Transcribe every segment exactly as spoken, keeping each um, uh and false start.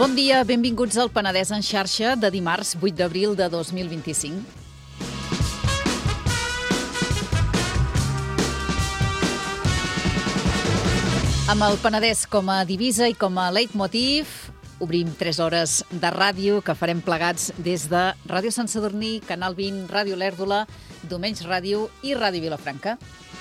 Bon dia, benvinguts al Penedès en xarxa de dimarts vuit d'abril de dos mil vint-i-cinc. Amb el Penedès com a divisa i com a leitmotiv, obrim tres hores de ràdio que farem plegats des de Ràdio Sant Sadurní, Canal vint, Ràdio Lèrdula, Domenys Ràdio i Ràdio Vilafranca.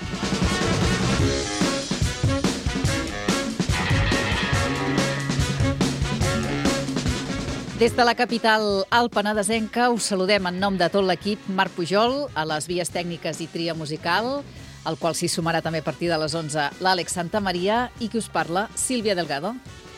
Des de la capital alpenedesenca us saludem en nom de tot l'equip. Marc Pujol, a les vies tècniques i tria musical, al qual s'hi sumarà també a partir de les onze l'Àlex Santamaria i qui us parla, Sílvia Delgado.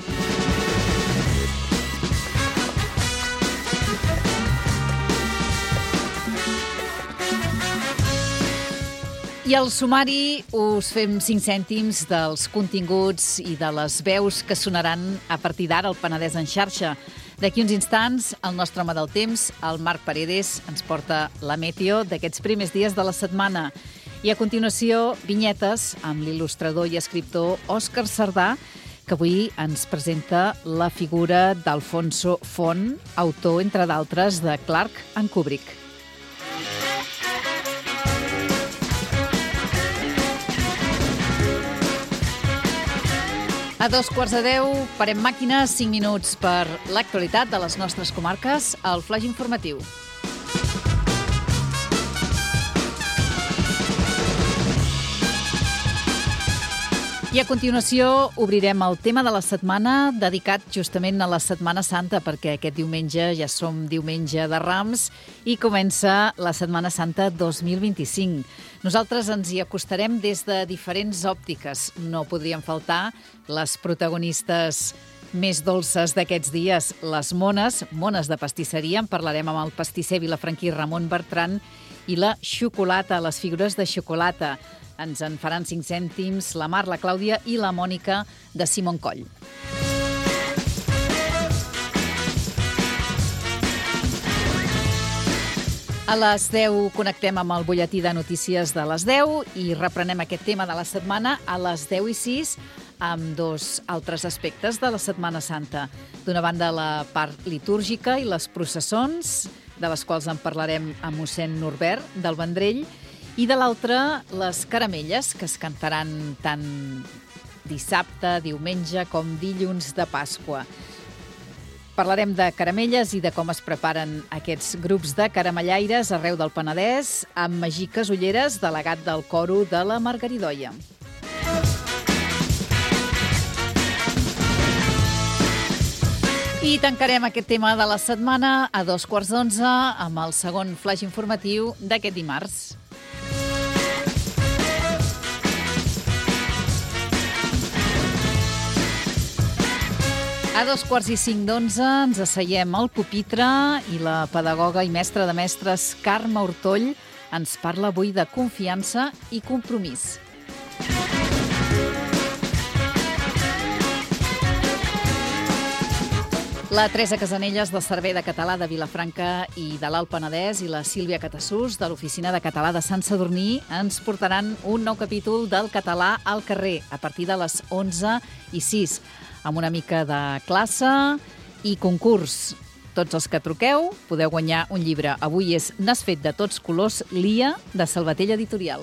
I al sumari us fem cinc cèntims dels continguts i de les veus que sonaran a partir d'ara al Penedès en xarxa. D'aquí uns instants, el nostre home del temps, el Marc Paredes, ens porta la meteo d'aquests primers dies de la setmana. I a continuació, vinyetes amb l'il·lustrador i escriptor Òscar Sardà, que avui ens presenta la figura d'Alfonso Font, autor, entre d'altres, de Clark and Kubrick. A dos quarts de deu, parem màquines, cinc minuts per l'actualitat de les nostres comarques, al flaix informatiu. I a continuació obrirem el tema de la setmana dedicat justament a la Setmana Santa, perquè aquest diumenge ja som diumenge de Rams i comença la Setmana Santa dos mil vint-i-cinc. Nosaltres ens hi acostarem des de diferents òptiques. No podrien faltar les protagonistes més dolces d'aquests dies, les mones, mones de pastisseria. En parlarem amb el pastisser vilafranquí Ramon Bertran i la xocolata, les figures de xocolata. Ens en faran cinc cèntims la Mar, la Clàudia i la Mònica de Simon Coll. A les deu connectem amb el butlletí de notícies de les deu i reprenem aquest tema de la setmana a les deu i sis amb dos altres aspectes de la Setmana Santa. D'una banda, la part litúrgica i les processons, de les quals en parlarem amb mossèn Norbert del Vendrell, i de l'altra, les caramelles, que es cantaran tant dissabte, diumenge, com dilluns de Pasqua. Parlarem de caramelles i de com es preparen aquests grups de caramellaires arreu del Penedès, amb Magí Casulleres, delegat del coro de la Margaridoia. I tancarem aquest tema de la setmana a dos quarts d'onze amb el segon flaix informatiu d'aquest dimarts. A dos quarts i cinc d'onze ens asseiem al pupitre i la pedagoga i mestra de mestres Carme Ortoll ens parla avui de confiança i compromís. La Teresa Casanelles, del Servei de Català de Vilafranca i de l'Alt Penedès, i la Sílvia Catassús, de l'Oficina de Català de Sant Sadurní, ens portaran un nou capítol del Català al carrer, a partir de les onze i sis, amb una mica de classe i concurs. Tots els que truqueu podeu guanyar un llibre. Avui és N'has fet de tots colors, Lia, de Salvatell Editorial.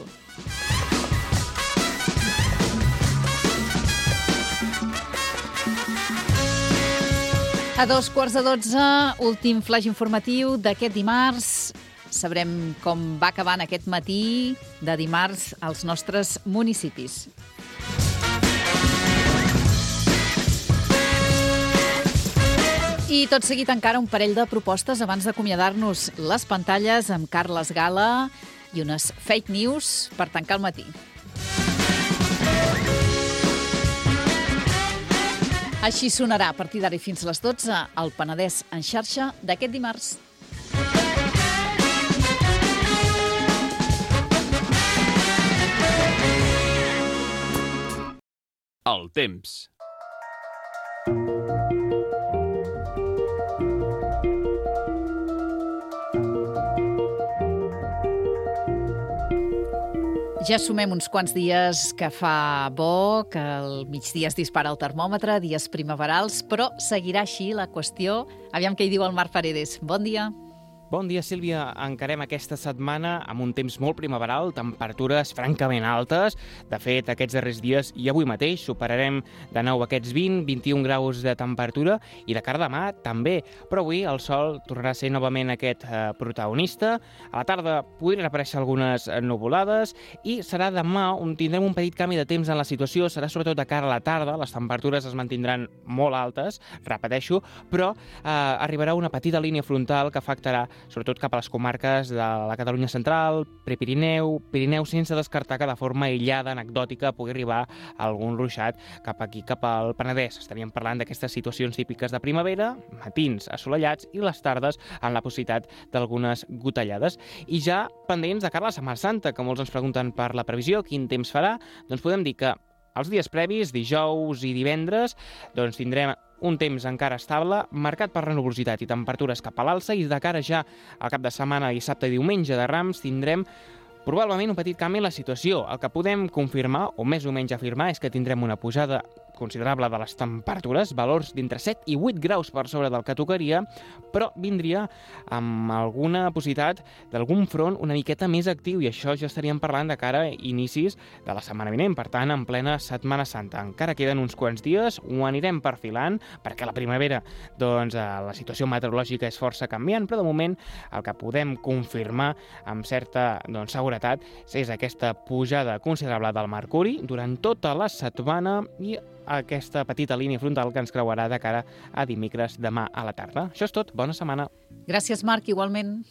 A dos quarts de dotze, últim flaix informatiu d'aquest dimarts. Sabrem com va acabant aquest matí de dimarts als nostres municipis. I tot seguit encara un parell de propostes abans d'acomiadar-nos, les pantalles amb Carles Gala i unes fake news per tancar el matí. Així sonarà a partir d'ara i fins a les dotze el Penedès en xarxa d'aquest dimarts. El temps. Ja sumem uns quants dies que fa bo, que al migdia es dispara el termòmetre, dies primaverals, però seguirà així la qüestió. Aviam què hi diu el Marc Paredes. Bon dia. Bon dia, Sílvia. Encarem aquesta setmana amb un temps molt primaveral, temperatures francament altes. De fet, aquests darrers dies i avui mateix superarem de nou aquests vint a vint-i-un graus de temperatura i de cara a demà també. Però avui el sol tornarà a ser novament aquest eh, protagonista. A la tarda podrien aparèixer algunes nuvolades i serà demà on tindrem un petit canvi de temps en la situació. Serà sobretot de cara a la tarda. Les temperatures es mantindran molt altes, repeteixo, però eh, arribarà una petita línia frontal que afectarà sobretot cap a les comarques de la Catalunya central, Prepirineu, Pirineu, sense descartar que de forma aïllada, anecdòtica, pugui arribar algun ruixat cap aquí, cap al Penedès. Estaríem parlant d'aquestes situacions típiques de primavera, matins assolellats i les tardes amb la possibilitat d'algunes gotellades. I ja pendents de cara a la Setmana Santa, que molts ens pregunten per la previsió, quin temps farà, doncs podem dir que els dies previs, dijous i divendres, doncs tindrem un temps encara estable, marcat per la nuvolositat i temperatures cap a l'alça, i de cara ja al cap de setmana, dissabte i diumenge de Rams, tindrem probablement un petit canvi en la situació. El que podem confirmar, o més o menys afirmar, és que tindrem una pujada considerable de les temperatures, valors d'entre set i vuit graus per sobre del que tocaria, però vindria amb alguna possibilitat d'algun front una miqueta més actiu, i això ja estaríem parlant de cara a inicis de la setmana vinent, per tant, en plena Setmana Santa. Encara queden uns quants dies, ho anirem perfilant, perquè la primavera, doncs, la situació meteorològica és força canviant, però de moment el que podem confirmar amb certa doncs, seguretat és aquesta pujada considerable del mercuri durant tota la setmana i aquesta petita línia frontal que ens creuarà de cara a dimecres demà a la tarda. Això és tot. Bona setmana. Gràcies, Marc, igualment.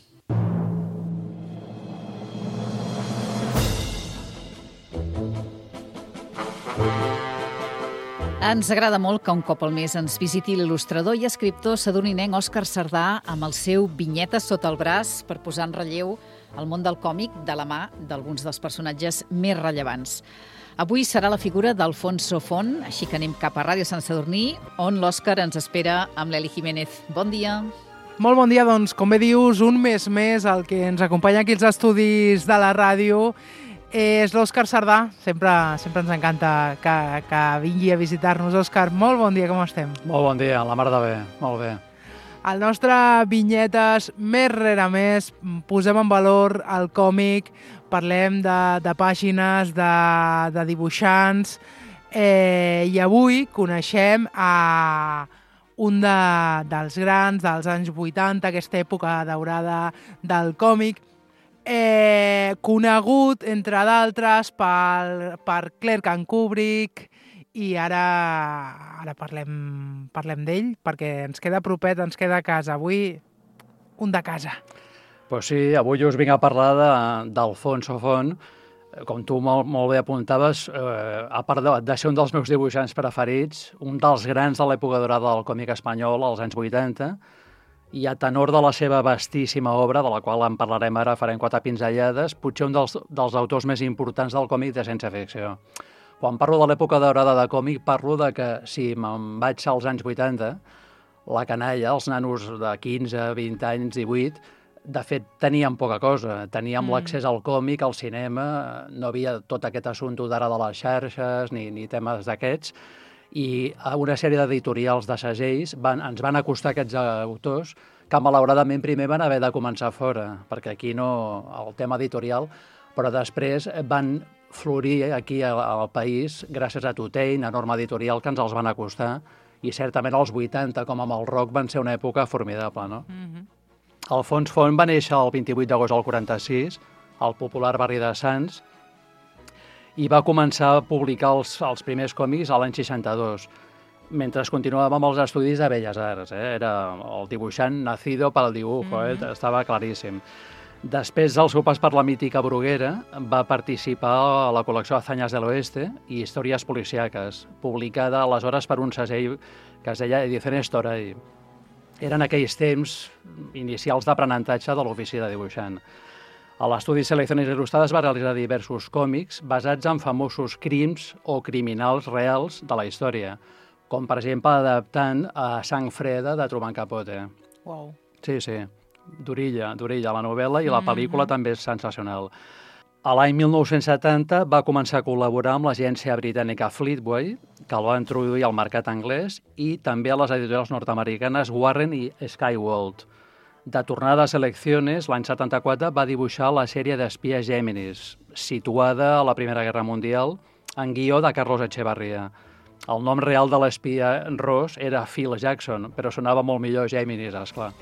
Ens agrada molt que un cop al mes ens visiti l'il·lustrador i escriptor sadoninenc Òscar Sardà amb el seu Vinyetes sota el braç per posar en relleu el món del còmic de la mà d'alguns dels personatges més rellevants. Avui serà la figura d'Alfonso Font, així que anem cap a Ràdio Sant Sadurní, on l'Òscar ens espera amb l'Eli Jiménez. Bon dia. Molt bon dia, doncs, com bé dius, un mes més el que ens acompanya aquí als estudis de la ràdio és l'Òscar Sardà. Sempre, sempre ens encanta que, que vingui a visitar-nos. Òscar, molt bon dia, com estem? Molt bon dia, la mar de bé, molt bé. Al nostre Vinyetes, més rere més, posem en valor el còmic, parlem de, de pàgines, de, de dibuixants, eh, i avui coneixem a un de, dels grans dels anys vuitanta, aquesta època daurada del còmic, eh, conegut, entre d'altres, per, per Clark and Kubrick, i ara, ara parlem, parlem d'ell, perquè ens queda propet, ens queda a casa. Avui, un de casa. Pues sí, avui us vinc a parlar d'Alfonso Font. Com tu molt, molt bé apuntaves, eh, a part de, de ser un dels meus dibuixants preferits, un dels grans de l'època dorada del còmic espanyol, als anys vuitanta, i a tenor de la seva vastíssima obra, de la qual en parlarem ara, farem quatre pinzellades, potser un dels, dels autors més importants del còmic de ciència-ficció. Quan parlo de l'època daurada de còmic, parlo de que, si me'n vaig als anys vuitanta, la canalla, els nanos de quinze, vint anys, divuit, de fet, teníem poca cosa. Teníem mm. l'accés al còmic, al cinema, no havia tot aquest assumpte d'ara de les xarxes ni, ni temes d'aquests, i una sèrie d'editorials de segells van, ens van acostar aquests autors que, malauradament, primer van haver de començar fora, perquè aquí no, el tema editorial, però després van florir aquí al país gràcies a Tutell, enorme editorial, que ens els van acostar, i certament als vuitanta, com amb el rock, van ser una època formidable, no? Mm-hmm. Alfons Font va néixer el vint-i-vuit d'agost del quaranta-sis, al popular barri de Sants, i va començar a publicar els, els primers còmics a l'any seixanta-dos, mentre continuàvem amb els estudis de Belles Arts. Eh? Era el dibuixant nacido per al dibujo, mm-hmm. eh? Estava claríssim. Després del seu pas per la mítica Bruguera, va participar a la col·lecció Hazañas del Oeste i Històries policíaques, publicada aleshores per un segell que es deia Ediciones Toray. Eren aquells temps inicials d'aprenentatge de l'ofici de dibuixant. A l'estudi Selecciones Il·lustrades va realitzar diversos còmics basats en famosos crims o criminals reals de la història, com per exemple adaptant a Sang Freda de Truman Capote. Wow. Sí, sí. D'orilla, d'orilla, la novel·la, i la pel·lícula mm-hmm. també és sensacional. A l'any mil nou-cents setanta va començar a col·laborar amb l'agència britànica Fleetway, que el va introduir al mercat anglès, i també a les editorials nord-americanes Warren i Skyworld. De tornada a selecciones, l'any setanta-quatre va dibuixar la sèrie d'espies Géminis, situada a la Primera Guerra Mundial, en guió de Carlos Echevarría. El nom real de l'espia ros era Phil Jackson, però sonava molt millor Géminis, esclar.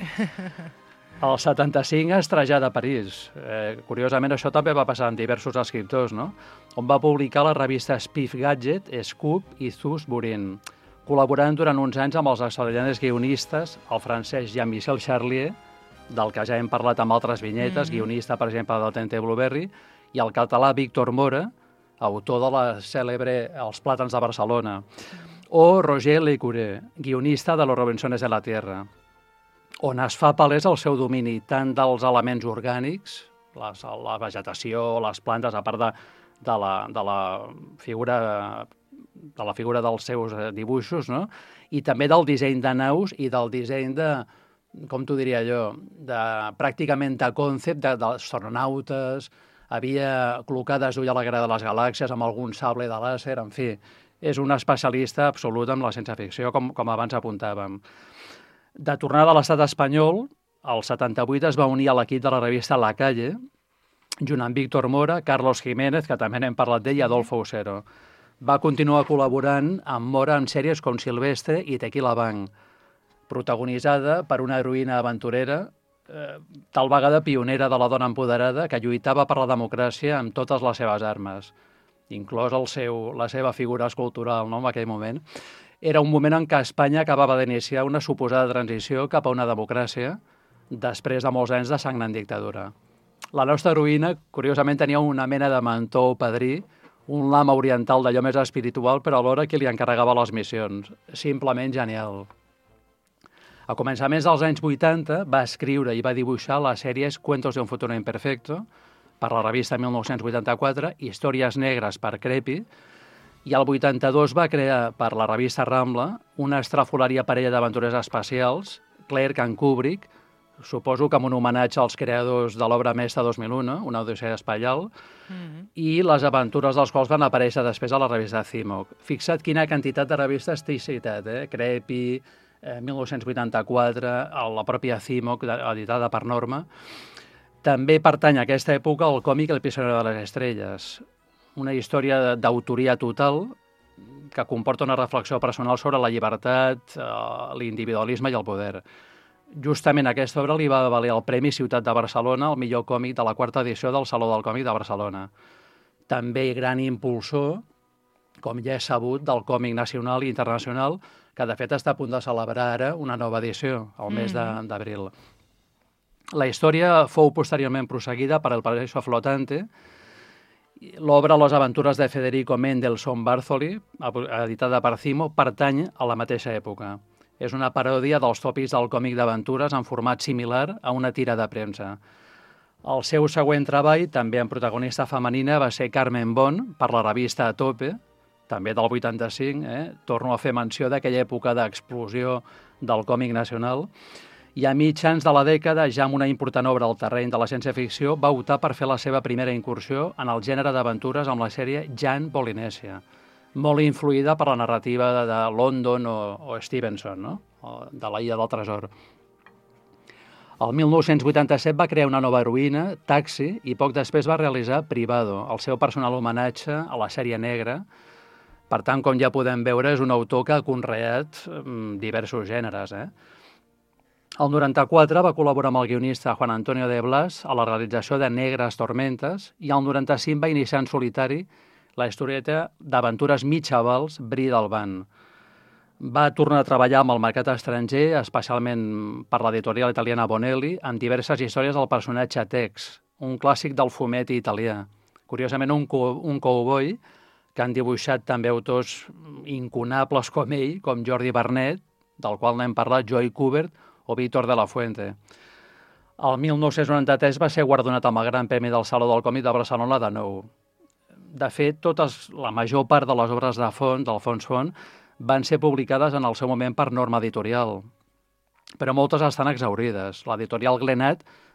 El setanta-cinc es trasllada a París. Eh, curiosament, això també va passar amb diversos escriptors, no? On va publicar la revista Spiff Gadget, Scoop i Zus Burin, col·laborant durant uns anys amb els extraordinaris guionistes, el francès Jean-Michel Charlier, del que ja hem parlat amb altres vinyetes, mm-hmm. guionista, per exemple, del Tente Blueberry, i el català Víctor Mora, autor de la cèlebre Els plàtans de Barcelona, o Roger Lecouré, guionista de Los Robinsones de la Tierra, on es fa palès el seu domini tant dels elements orgànics, les, la vegetació, les plantes, a part de, de, la, de, la figura, de la figura dels seus dibuixos, no? I també del disseny de naus i del disseny de, com t'ho diria jo, de, pràcticament de concept de, dels astronautes, havia col·locat ull a la guerra de les galàxies amb algun sable de làser, en fi, és un especialista absolut en la ciència-ficció, com, com abans apuntàvem. De tornada a l'estat espanyol, el setanta-vuit es va unir a l'equip de la revista La Calle, junt amb Víctor Mora, Carlos Jiménez, que també n'hem parlat d'ell, i Adolfo Usero. Va continuar col·laborant amb Mora en sèries com Silvestre i Tequila Bank, protagonitzada per una heroïna aventurera, eh, tal vegada pionera de la dona empoderada, que lluitava per la democràcia amb totes les seves armes, inclòs el seu, la seva figura escultural, no?, en aquell moment. Era un moment en què Espanya acabava d'iniciar una suposada transició cap a una democràcia després de molts anys de sagnant dictadura. La nostra heroïna, curiosament, tenia una mena de mentor o padrí, un lama oriental d'allò més espiritual, però alhora qui li encarregava les missions. Simplement genial. A començaments dels anys vuitanta va escriure i va dibuixar les sèries Cuentos de un futuro imperfecto per la revista mil nou-cents vuitanta-quatre, Històries negres per Crepi, i el vuitanta-dos va crear per la revista Rambla una estrafolària parella d'aventures espacials, Clerk and Kubrick, suposo que amb un homenatge als creadors de l'obra mestra dos mil u, una odissea espacial, mm-hmm. i les aventures dels quals van aparèixer després a la revista Cimoc. Fixa't quina quantitat de revistes t'he citat, eh? Crepi, eh, mil nou-cents vuitanta-quatre, la pròpia Cimoc, editada per Norma. També pertany a aquesta època el còmic El prisionero de les estrelles, una història d'autoria total que comporta una reflexió personal sobre la llibertat, eh, l'individualisme i el poder. Justament aquesta obra li va valer el Premi Ciutat de Barcelona, el millor còmic de la quarta edició del Saló del Còmic de Barcelona. També gran impulsor, com ja és sabut, del còmic nacional i internacional, que de fet està a punt de celebrar ara una nova edició, al mes mm-hmm. d'abril. La història fou posteriorment prosseguida per El Paraíso Flotante, l'obra Les aventures de Federico Mendelssohn Bartholdy, editada per Cimo, pertany a la mateixa època. És una paròdia dels tòpics del còmic d'aventures en format similar a una tira de premsa. El seu següent treball, també en protagonista femenina, va ser Carmen Bon, per la revista A Tope, també del vuitanta-cinc, eh? Torno a fer menció d'aquella època d'explosió del còmic nacional. I a mitjans de la dècada, ja amb una important obra al terreny de la ciència-ficció, va optar per fer la seva primera incursió en el gènere d'aventures amb la sèrie Jan Polynesia, molt influïda per la narrativa de, de London o, o Stevenson, no? O de la Illa del Tresor. El mil nou-cents vuitanta-set va crear una nova heroïna, Taxi, i poc després va realitzar Privado, el seu personal homenatge a la sèrie negra. Per tant, com ja podem veure, és un autor que ha conreat diversos gèneres, eh? El noranta-quatre va col·laborar amb el guionista Juan Antonio de Blas a la realització de Negres Tormentes i el noranta-cinc va iniciar en solitari la historieta d'aventures mitjavals Bri del Ban. Va tornar a treballar amb el mercat estranger, especialment per l'editorial italiana Bonelli, amb diverses històries del personatge Tex, un clàssic del fumet italià. Curiosament, un, co un cowboy que han dibuixat també autors incunables com ell, com Jordi Bernet, del qual n'hem parlat, Joy Kubert, o Víctor de la Fuente. El mil nou-cents noranta-tres va ser guardonat amb el Gran Premi del Saló del Còmic de Barcelona de nou. De fet, totes, la major part de les obres de Font, d'Alfons Font, van ser publicades en el seu moment per Norma Editorial, però moltes estan exaurides. L'editorial Glenat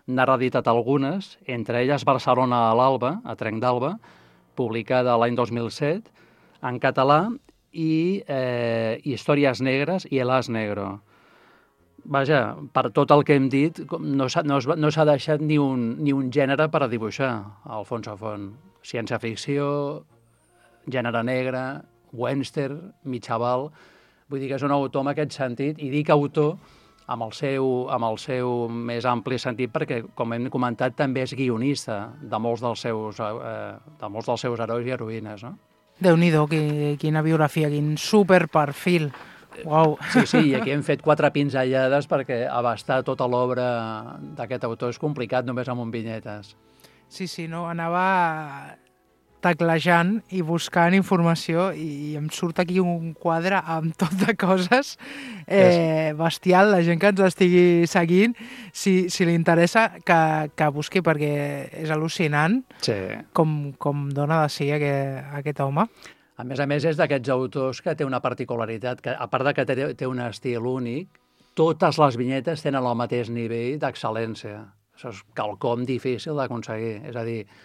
n'ha reeditat algunes, entre elles Barcelona a l'Alba, a Trenc d'Alba, publicada l'any dos mil set, en català, i eh, Històries negres i El as negro. Vaja, per tot el que hem dit, no s'ha no no s'ha deixat ni un, ni un gènere per a dibuixar, Alfonso Font. Ciència-ficció, gènere negre, western, mitjaval. Vull dir que és un autor en aquest sentit, i dic autor amb el seu, amb el seu més ampli sentit perquè, com hem comentat, també és guionista de molts dels seus, eh, de molts dels seus herois i heroïnes, no? Déu-n'hi-do, quina biografia, quin superperfil. Uau. Sí, sí, i aquí hem fet quatre pinzellades perquè abastar tota l'obra d'aquest autor és complicat només amb un vinyetes. Sí, sí, no, anava teclejant i buscant informació i em surt aquí un quadre amb tot de coses eh, bestial. La gent que ens estigui seguint, si, si li interessa, que, que busqui, perquè és al·lucinant sí. com, com dona de si aquest, aquest home. A més a més, és d'aquests autors que té una particularitat, que a part de que té, té un estil únic, totes les vinyetes tenen el mateix nivell d'excel·lència. Això és quelcom difícil d'aconseguir. És a dir,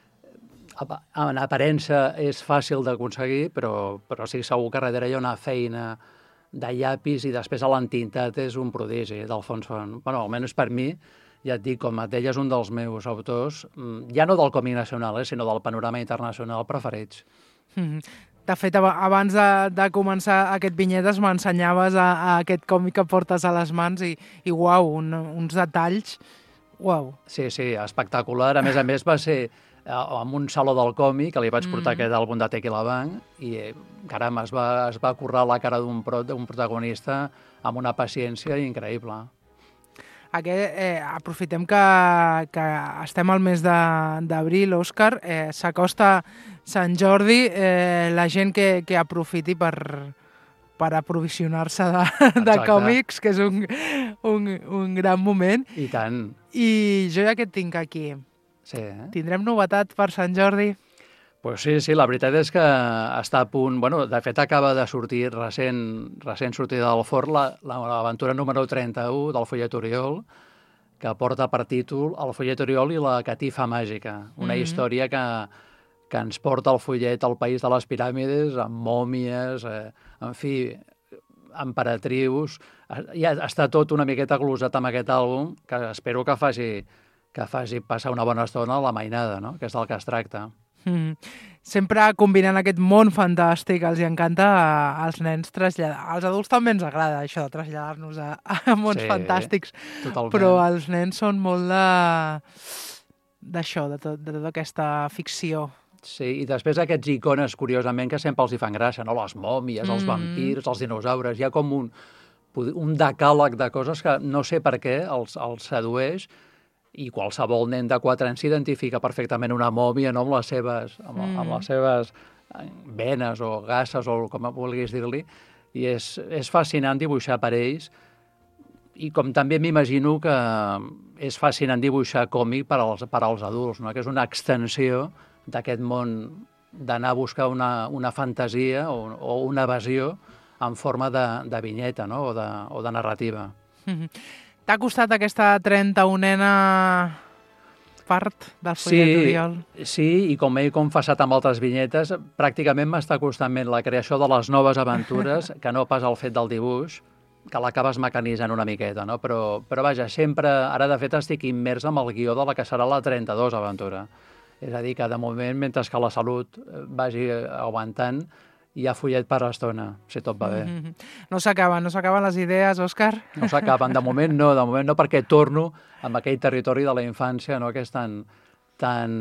en aparença és fàcil d'aconseguir, però, però sí segur que darrere hi ha una feina de llapis i després a l'entintat és un prodigi d'Alfons Font. Bueno, almenys per mi, ja et dic, com et deia, és un dels meus autors, ja no del còmic nacional, eh, sinó del panorama internacional preferits. De fet, abans de, de començar aquest vinyetes m'ensenyaves a, a aquest còmic que portes a les mans i, i uau, un, uns detalls, uau. Sí, sí, espectacular. A més a més va ser en un saló del còmic que li vaig portar mm. aquest àlbum de Tequila Bank i, caram, es va, es va currar la cara d'un pro, protagonista amb una paciència increïble. Aquest, eh, aprofitem que, que estem al mes d'abril, Òscar, eh, s'acosta Sant Jordi, eh, la gent que, que aprofiti per, per aprovisionar-se de, de còmics, que és un, un, un gran moment. I tant. I jo ja que et tinc aquí, sí, eh? Tindrem novetat per Sant Jordi? Pues sí, sí, la veritat és que està a punt... Bueno, de fet, acaba de sortir recent, recent sortida del forn l'aventura número trenta-u del Follet Oriol, que porta per títol El Follet Oriol i la catifa màgica, una mm-hmm. història que, que ens porta el follet al país de les piràmides, amb mòmies, eh, en fi, emperatrius... Ja està tot una miqueta glosat amb aquest àlbum, que espero que faci, que faci passar una bona estona a la mainada, no? Que és del que es tracta. Mm. Sempre combinant aquest món fantàstic, els hi encanta als nens traslladar. Als adults també ens agrada això de traslladar-nos a, a mons sí, fantàstics, totalment. Però els nens són molt de d'això, de, tot, de tota aquesta ficció. Sí, i després aquests icones, curiosament, que sempre els hi fan gràcia, no? Les mòmies, mm. els vampirs, els dinosaures, hi ha com un, un decàleg de coses que no sé per què els, els sedueix. I qualsevol nen de quatre anys s'identifica perfectament una mòmia, no? amb, les seves, amb, mm. amb les seves venes o gasses o com vulguis dir-li, i és, és fascinant dibuixar per ells, i com també m'imagino que és fascinant dibuixar còmic per als, per als adults, no? Que és una extensió d'aquest món d'anar a buscar una, una fantasia o, o una evasió en forma de, de vinyeta, no? o, de, o de narrativa. Mm-hmm. T'ha costat aquesta trenta-unena part del Follet sí, Oriol? Sí, i com he confessat amb altres vinyetes, pràcticament m'està costant més la creació de les noves aventures que no pas el fet del dibuix, que l'acabes mecanitzant una miqueta, no? Però, però vaja, sempre, ara de fet estic immers amb el guió de la que serà la trenta-dos aventura. És a dir, que de moment, mentre que la salut vagi aguantant, hi ha follet per estona, si tot va bé. Mm-hmm. No s'acaben, no s'acaben les idees, Òscar? No s'acaben, de moment no, de moment no, perquè torno amb aquell territori de la infància, no?, que és tan, tan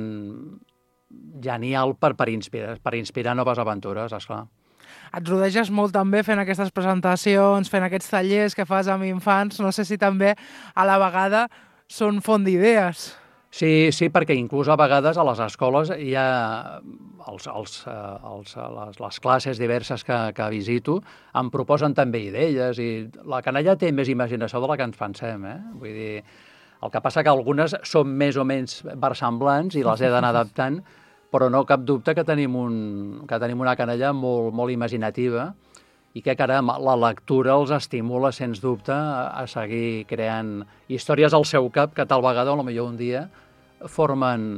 genial per, per, inspirar, per inspirar noves aventures, esclar. Et rodeges molt també fent aquestes presentacions, fent aquests tallers que fas amb infants, no sé si també a la vegada són font d'idees. Sí, sí, perquè inclús a vegades a les escoles hi ha els, els, els, les, les classes diverses que, que visito em proposen també idees i la canalla té més imaginació de la que ens pensem, eh? Vull dir, el que passa que algunes són més o menys versemblants i les he d'anar adaptant, però no cap dubte que tenim, un, que tenim una canalla molt, molt imaginativa i que, caram, la lectura els estimula, sens dubte, a, a seguir creant històries al seu cap que tal vegada, o potser un dia, formen...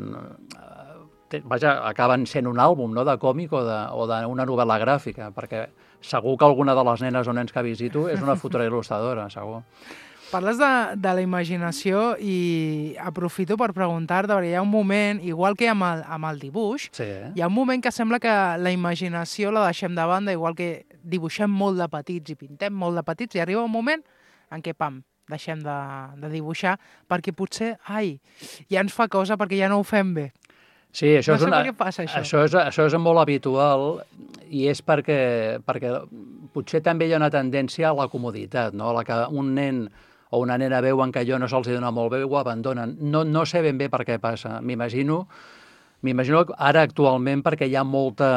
Vaja, acaben sent un àlbum, no?, de còmic o d'una novel·la gràfica, perquè segur que alguna de les nenes o nens que visito és una futura il·lustradora, segur. Parles de, de la imaginació i aprofito per preguntar-te, perquè hi ha un moment, igual que amb el, amb el dibuix, sí, eh? hi ha un moment que sembla que la imaginació la deixem de banda, igual que dibuixem molt de petits i pintem molt de petits, i arriba un moment en què, pam, deixem de, de dibuixar, perquè potser, ai, ja ens fa cosa perquè ja no ho fem bé. Sí, això no és sé una... per què passa això. Això és, això és molt habitual i és perquè, perquè potser també hi ha una tendència a la comoditat, no? A la que un nen o una nena veuen que allò no se'ls dona molt bé, ho abandonen. No, no sé ben bé per què passa. M'imagino m'imagino ara actualment perquè hi ha molta,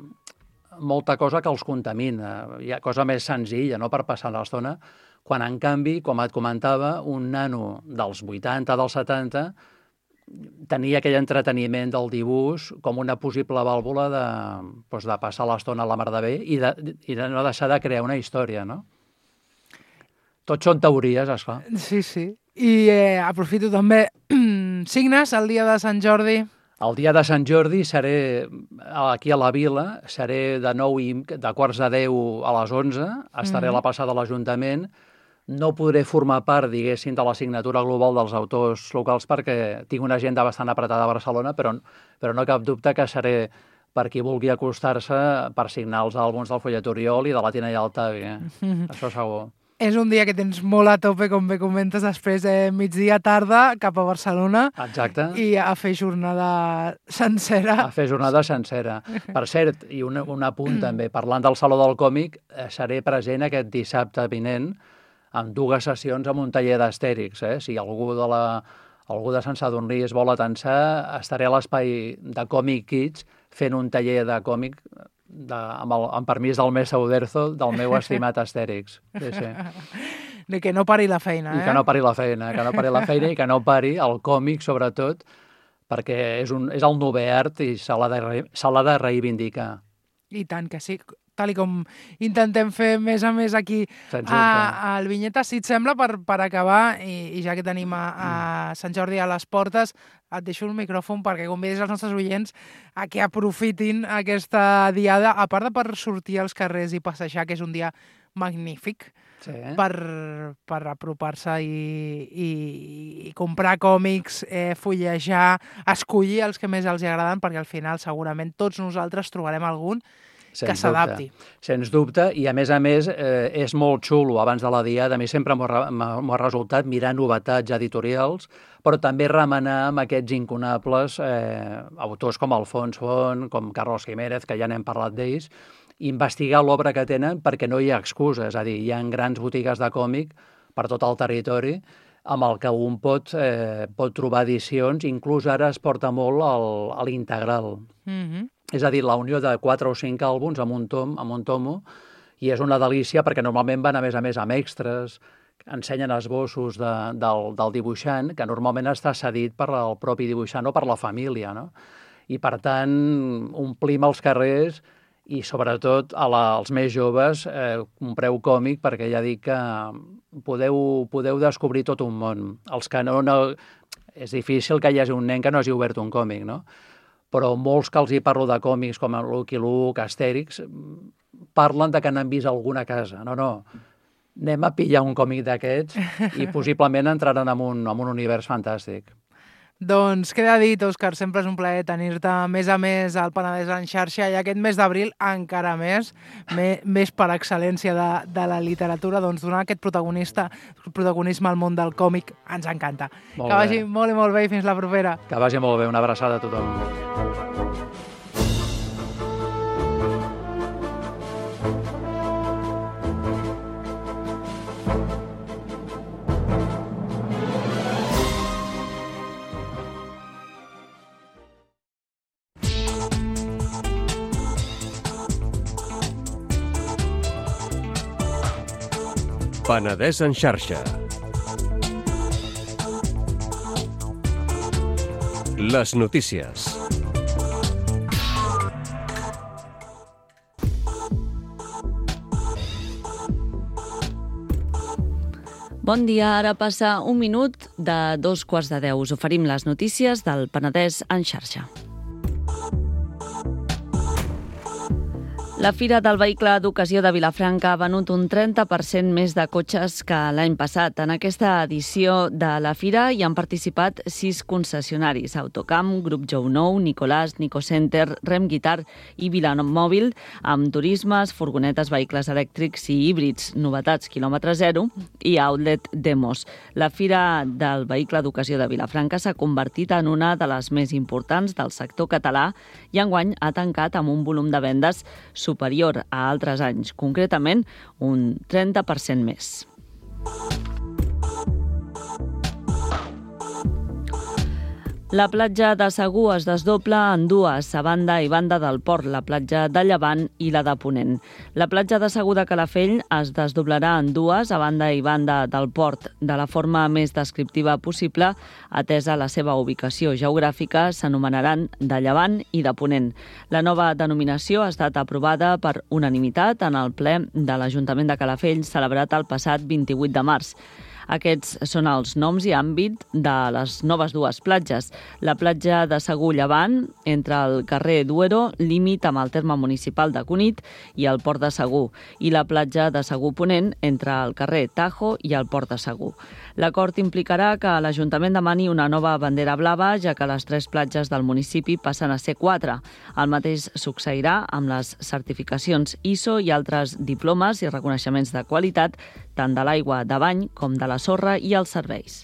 molta cosa que els contamina. Hi ha cosa més senzilla, no?, per passar l'estona, quan en canvi, com et comentava, un nano dels vuitanta, dels setanta, tenia aquell entreteniment del dibuix com una possible vàlvula de, doncs, de passar l'estona a la mar de bé i de, i de no deixar de crear una història, no? Tot són teories, esclar. Sí, sí. I eh, aprofito també, signes el dia de Sant Jordi. El dia de Sant Jordi seré aquí a la vila, seré de nou i de quarts de deu a les onze, estaré mm-hmm. a la plaça de l'Ajuntament. No podré formar part, diguéssim, de la signatura global dels autors locals perquè tinc una agenda bastant apretada a Barcelona, però, però no cap dubte que seré per qui vulgui acostar-se per signar els àlbums del Follet Oriol i de la Tina i el Tavi. Eh? Mm-hmm. Això segur. És un dia que tens molt a tope, com bé comentes, després eh, migdia, tarda, cap a Barcelona. Exacte. I a fer jornada sencera. A fer jornada sencera. Per cert, i un, un apunt també, parlant del Saló del Còmic, eh, seré present aquest dissabte vinent amb dues sessions amb un taller d'Astèrix. Eh? Si algú de, la, algú de Sant Sadurní es vol atensar, estaré a l'espai de Còmic Kids fent un taller de còmic de, amb, el, amb permís del Mestre Uderzo, del meu estimat Astèrix. Sí, sí. De que no pari la feina, eh? I que no pari la feina, que no pari la feina i que no pari el còmic, sobretot, perquè és, un, és el novè art i se l'ha de, se l'ha de reivindicar. I tant que sí. Tal i com intentem fer més a més aquí a, al Vinyeta. Si et sembla, per, per acabar, i, i ja que tenim a, a Sant Jordi a les portes, et deixo el micròfon perquè convidis els nostres oients a que aprofitin aquesta diada, a part de per sortir als carrers i passejar, que és un dia magnífic, sí, eh? per, per apropar-se i, i, i comprar còmics, eh, fullejar, escollir els que més els agraden, perquè al final segurament tots nosaltres trobarem algun que s'adapti. Sens dubte, i a més a més eh, és molt xulo abans de la diada. A mi sempre m'ho ha resultat mirar novetats editorials, però també remenar amb aquests incunables eh, autors com Alfons Font, com Carlos Jiménez, que ja n'hem parlat d'ells, investigar l'obra que tenen perquè no hi ha excuses. És a dir, hi ha grans botigues de còmic per tot el territori amb el que un pot, eh, pot trobar edicions, inclús ara es porta molt a l'integral. Mm-hmm. És a dir, la unió de quatre o cinc àlbums amb un tom, amb un tomo, i és una delícia perquè normalment van a més a més amb extras, ensenyen esbossos de, del, del dibuixant, que normalment està cedit per el propi dibuixant o per la família, no? I per tant, omplim els carrers i sobretot a la, als més joves eh, compreu còmic perquè ja dic que podeu, podeu descobrir tot un món. Els que no, no... És difícil que hi hagi un nen que no hagi obert un còmic, no? Però molts que els hi parlo de còmics com Lucky Luke, Astèrix, parlen de que n'han vist alguna casa. No, no, anem a pillar un còmic d'aquests i possiblement entraran en un, en un univers fantàstic. Doncs queda dit, Òscar, sempre és un plaer tenir-te a més a més al Penedès en xarxa i aquest mes d'abril encara més, me, més per excel·lència de, de la literatura, doncs donar aquest protagonista, protagonisme al món del còmic ens encanta. Molt que vagi bé. Molt i molt bé i fins la propera. Que vagi molt bé, una abraçada a tothom. Penedès en xarxa. Les notícies. Bon dia, ara passa un minut de dos quarts de deu. Us oferim les notícies del Penedès en xarxa. La Fira del Vehicle d'Ocasió de Vilafranca ha venut un trenta per cent més de cotxes que l'any passat. En aquesta edició de la Fira hi han participat sis concessionaris: Autocamp, Grup Jou Nou, Nicolàs, Nicocenter, Rem Guitar i Vilamòbil, amb turismes, furgonetes, vehicles elèctrics i híbrids, novetats quilòmetre zero i Outlet Demos. La Fira del Vehicle d'Ocasió de Vilafranca s'ha convertit en una de les més importants del sector català i enguany ha tancat amb un volum de vendes superior a altres anys, concretament un trenta per cent més. La platja de Segur es desdobla en dues, a banda i banda del port, la platja de Llevant i la de Ponent. La platja de Segur de Calafell es desdoblarà en dues, a banda i banda del port, de la forma més descriptiva possible, atesa la seva ubicació geogràfica, s'anomenaran de Llevant i de Ponent. La nova denominació ha estat aprovada per unanimitat en el ple de l'Ajuntament de Calafell, celebrat el passat vint-i-vuit de març. Aquests són els noms i àmbit de les noves dues platges. La platja de Segur Llevant, entre el carrer Duero, límit amb el terme municipal de Cunit i el port de Segur, i la platja de Segur Ponent, entre el carrer Tajo i el port de Segur. L'acord implicarà que l'Ajuntament demani una nova bandera blava, ja que les tres platges del municipi passen a ser quatre. El mateix succeirà amb les certificacions I S O i altres diplomes i reconeixements de qualitat, tant de l'aigua de bany com de la sorra i els serveis.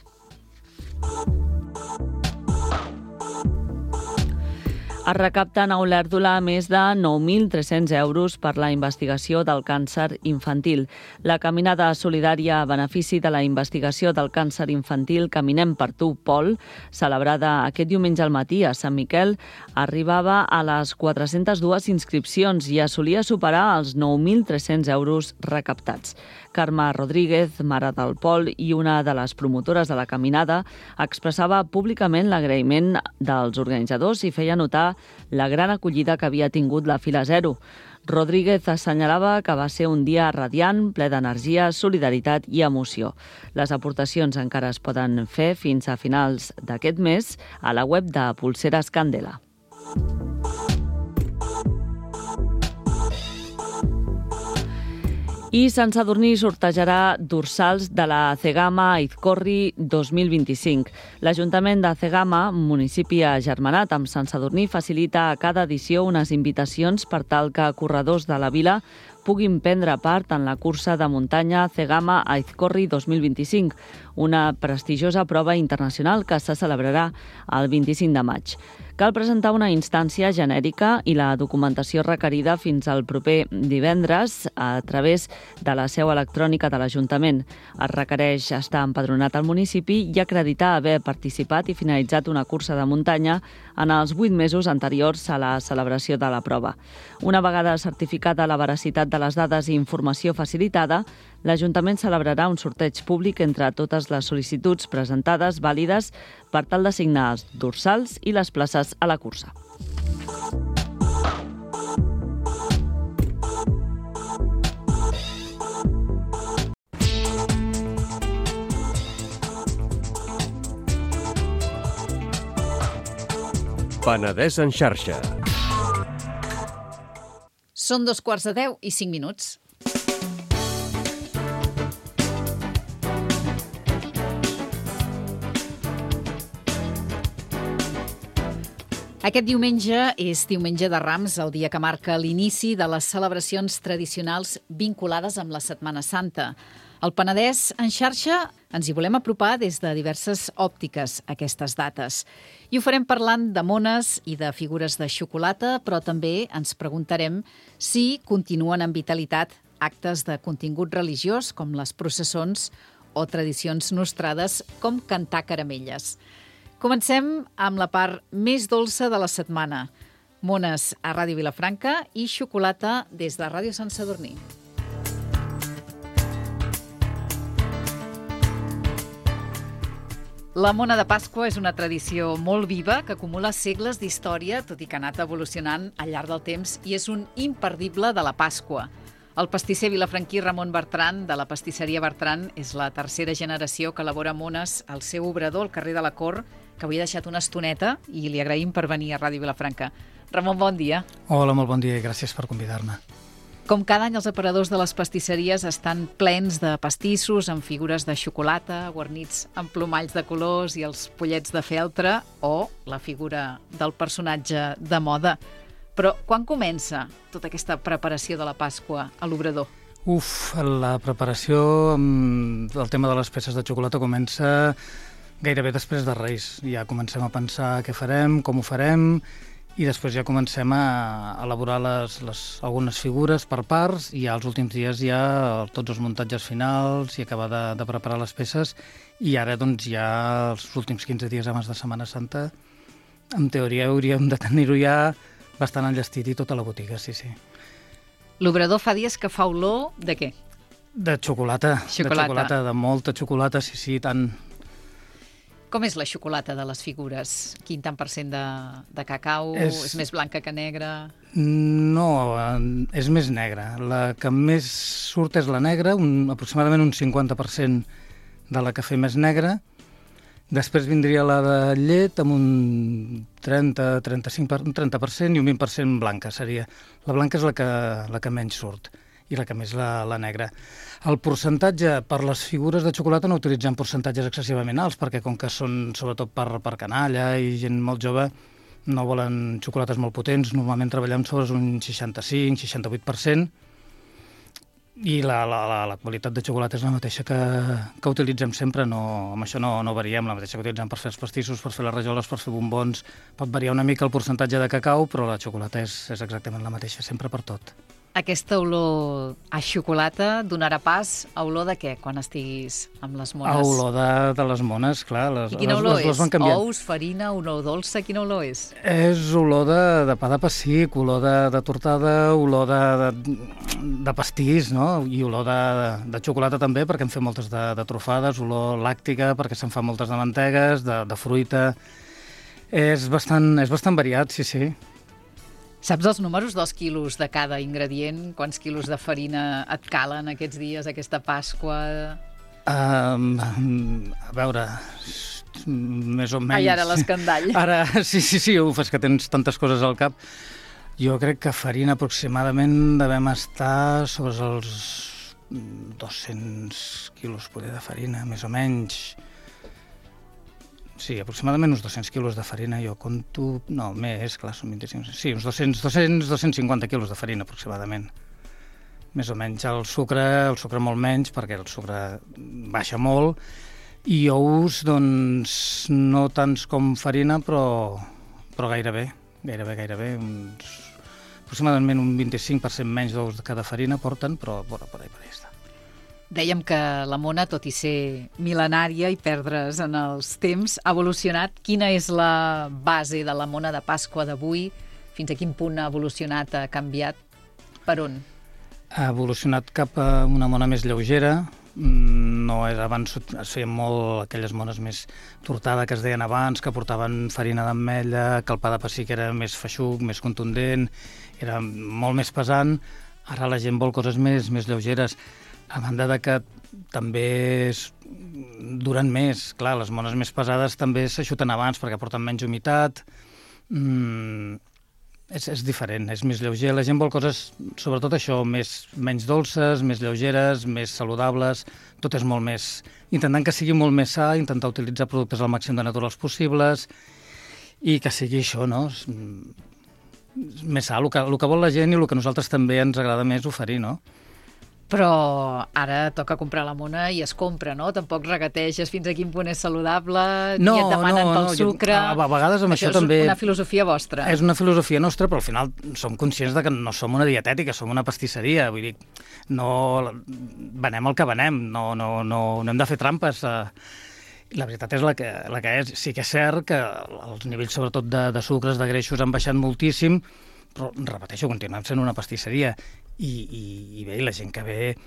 Es recapten a Olèrdola més de nou mil tres-cents euros per la investigació del càncer infantil. La caminada solidària a benefici de la investigació del càncer infantil Caminem per tu, Pol, celebrada aquest diumenge al matí a Sant Miquel, arribava a les quatre-centes dues inscripcions i assolia superar els nou mil tres-cents euros recaptats. Carme Rodríguez, mare del Pol i una de les promotores de la caminada, expressava públicament l'agraïment dels organitzadors i feia notar la gran acollida que havia tingut la Fila Zero. Rodríguez assenyalava que va ser un dia radiant, ple d'energia, solidaritat i emoció. Les aportacions encara es poden fer fins a finals d'aquest mes a la web de Pulseres Candela. I Sant Sadurní sortejarà dorsals de la Cegama Aizkorri dos mil vint-i-cinc. L'Ajuntament de Cegama, municipi agermanat amb Sant Sadurní, facilita a cada edició unes invitacions per tal que corredors de la vila puguin prendre part en la cursa de muntanya Cegama Aizkorri dos mil vint-i-cinc, una prestigiosa prova internacional que se celebrarà el vint-i-cinc de maig. Cal presentar una instància genèrica i la documentació requerida fins al proper divendres a través de la seu electrònica de l'Ajuntament. Es requereix estar empadronat al municipi i acreditar haver participat i finalitzat una cursa de muntanya en els vuit mesos anteriors a la celebració de la prova. Una vegada certificada la veracitat de les dades i informació facilitada, l'Ajuntament celebrarà un sorteig públic entre totes les sol·licituds presentades vàlides per tal d'assignar els dorsals i les places a la cursa. Penedès en xarxa. Són dos quarts de deu i cinc minuts. Aquest diumenge és diumenge de Rams, el dia que marca l'inici de les celebracions tradicionals vinculades amb la Setmana Santa. Al Penedès en xarxa ens hi volem apropar des de diverses òptiques a aquestes dates. I ho farem parlant de mones i de figures de xocolata, però també ens preguntarem si continuen amb vitalitat actes de contingut religiós com les processons o tradicions nostrades com cantar caramelles. Comencem amb la part més dolça de la setmana. Mones a Ràdio Vilafranca i xocolata des de Ràdio Sant Sadurní. La mona de Pasqua és una tradició molt viva que acumula segles d'història, tot i que ha anat evolucionant al llarg del temps, i és un imperdible de la Pasqua. El pastisser vilafranquí Ramon Bertran, de la pastisseria Bertran, és la tercera generació que elabora mones al seu obrador, al carrer de la Cor, que avui ha deixat una estoneta i li agraïm per venir a Ràdio Vilafranca. Ramon, bon dia. Hola, molt bon dia i gràcies per convidar-me. Com cada any, els aparadors de les pastisseries estan plens de pastissos amb figures de xocolata, guarnits amb plomalls de colors i els pollets de feltre o la figura del personatge de moda. Però quan comença tota aquesta preparació de la Pasqua a l'obrador? Uf, la preparació del tema de les peces de xocolata comença gairebé després de Reis. Ja comencem a pensar què farem, com ho farem, i després ja comencem a elaborar les, les, algunes figures per parts, i ja els últims dies ja tots els muntatges finals i acabar de, de preparar les peces, i ara doncs ja els últims quinze dies abans de Setmana Santa, en teoria hauríem de tenir-ho ja bastant enllestit i tota la botiga, sí, sí. L'obrador fa dies que fa olor de què? De xocolata, xocolata. de xocolata, de molta xocolata, sí, sí, tant. Com és la xocolata de les figures? Quin tant per cent de, de cacau? És... és més blanca que negra? No, és més negra. La que més surt és la negra, un, aproximadament un cinquanta per cent de la cafè més negra. Després vindria la de llet amb un trenta, trenta-cinc per, un trenta per cent i un vint per cent blanca seria. La blanca és la que, la que menys surt i la que més la, la negra. El percentatge per les figures de xocolata no utilitzem percentatges excessivament alts perquè com que són sobretot per, per canalla i gent molt jove no volen xocolates molt potents, normalment treballem sobre un seixanta-cinc, seixanta-vuit per cent i la, la, la, la qualitat de xocolata és la mateixa que, que utilitzem sempre, no, amb això no, no variem, la mateixa que utilitzem per fer els pastissos, per fer les rajoles, per fer bombons. Pot variar una mica el percentatge de cacau, però la xocolata és, és exactament la mateixa, sempre per tot. Aquesta olor a xocolata donarà pas a olor de què, quan estiguis amb les mones? A olor de, de les mones, clar. Les, I quina les, olor les, les és? Ous, farina, olor dolça, quina olor és? És olor de, de pa de pessic, olor de, de tortada, olor de, de, de pastís, no? I olor de, de xocolata també, perquè en fem moltes de, de trufades, olor làctica, perquè se'n fan moltes de mantegues, de, de fruita. És bastant, és bastant variat, sí, sí. Saps els números dels quilos de cada ingredient? Quants quilos de farina et calen aquests dies, aquesta Pasqua? Um, a veure, més o menys... Ai, ara l'escandall. Ara, sí, sí, sí, uf, és que tens tantes coses al cap. Jo crec que farina aproximadament devem estar sobre els dos-cents quilos poder de farina, més o menys. Sí, aproximadament uns dos-cents quilos de farina, jo conto... No, més, clar, són vint-i-cinc... Sí, uns dos-cents, dos-cents, dos-cents cinquanta quilos de farina, aproximadament. Més o menys. El sucre, el sucre molt menys, perquè el sucre baixa molt, i ous, doncs, no tants com farina, però, però gairebé, gairebé, gairebé. Uns, aproximadament un vint-i-cinc per cent menys d'ous de cada farina porten, però per, per ahí, per ahí està. Dèiem que la mona, tot i ser mil·lenària i perdre's en els temps, ha evolucionat. Quina és la base de la mona de Pasqua d'avui? Fins a quin punt ha evolucionat, ha canviat? Per on? Ha evolucionat cap a una mona més lleugera. No és, abans es feien molt aquelles mones més tortada que es deien abans, que portaven farina d'ametlla, que el pa de pessic era més feixuc, més contundent, era molt més pesant. Ara la gent vol coses més, més lleugeres. A banda de que també es duren més. Clar, les mones més pesades també s'aixuten abans perquè porten menys humitat. Mm, és, és diferent, és més lleuger. La gent vol coses, sobretot això, més, menys dolces, més lleugeres, més saludables. Tot és molt més... Intentant que sigui molt més sa, intentar utilitzar productes al màxim de naturals possibles i que sigui això, no? Més sa, el que, el que vol la gent i el que a nosaltres també ens agrada més oferir, no? Però ara toca comprar la mona i es compra, no? Tampoc regateges fins a quin punt és saludable, no, ni et demanen no, pel no, sucre... Jo, a vegades amb això, això també... és una filosofia vostra. És una filosofia nostra, però al final som conscients de que no som una dietètica, som una pastisseria. Vull dir, no venem el que venem, no, no, no, no hem de fer trampes. La veritat és la que, la que és. Sí que és cert que els nivells, sobretot de, de sucres, de greixos, han baixat moltíssim, però, repeteixo, continuem sent una pastisseria. I, i, i bé, la gent que ve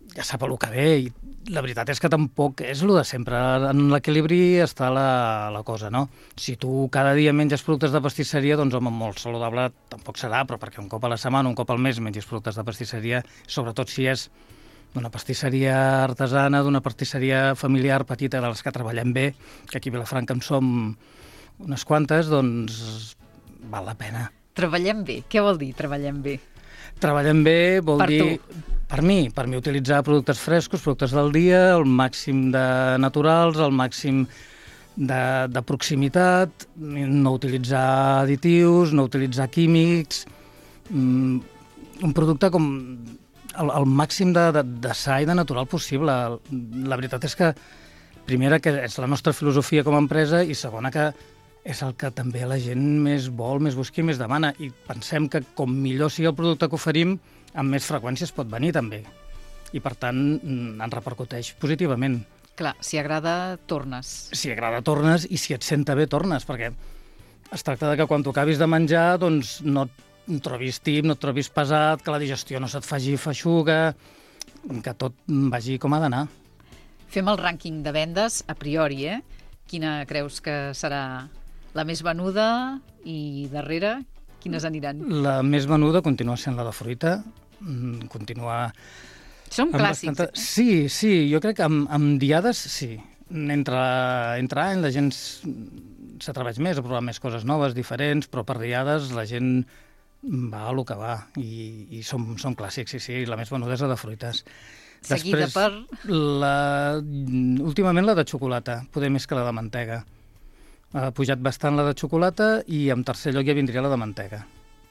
ja sap el que ve, i la veritat és que tampoc és el de sempre. En l'equilibri està la, la cosa, no? Si tu cada dia menges productes de pastisseria, doncs, home, molt saludable tampoc serà, però perquè un cop a la setmana, un cop al mes mengis productes de pastisseria, sobretot si és d'una pastisseria artesana, d'una pastisseria familiar petita, de les que treballem bé, que aquí a Vilafranca en som unes quantes, doncs val la pena. Treballem bé. Què vol dir treballem bé? Treballem bé vol per dir... Tu. Per mi, per mi utilitzar productes frescos, productes del dia, el màxim de naturals, el màxim de, de proximitat, no utilitzar additius, no utilitzar químics, mm, un producte com el, el màxim de, de, de sa i de natural possible. La veritat és que, primera, que és la nostra filosofia com a empresa, i segona, que és el que també la gent més vol, més busca i més demana. I pensem que com millor sigui el producte que oferim, amb més freqüència es pot venir també. I per tant, en repercuteix positivament. Clar, si agrada, tornes. Si agrada, tornes, i si et senta bé, tornes, perquè es tracta de que quan tu acabis de menjar, doncs no et trobis tip, no et trobis pesat, que la digestió no se't faci feixuga, que tot vagi com ha d'anar. Fem el rànquing de vendes a priori, eh? Quina creus que serà la més venuda i darrere quines aniran? La més venuda continua sent la de fruita, continua... Són clàssics. Bastanta... Sí, sí, jo crec que amb, amb diades sí. Entre, entre any la gent s'atreveix més a provar més coses noves, diferents, però per diades la gent va a lo que va, i, i són, són clàssics, sí, sí, la més venuda és la de fruites. Seguida Després, per... La... Últimament la de xocolata, poder més que la de mantega. Ha pujat bastant la de xocolata i en tercer lloc ja vindria la de mantega.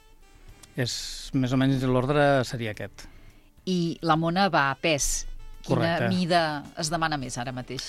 És, més o menys, l'ordre seria aquest. I la mona va a pes. Quina Correcte. Mida es demana més ara mateix?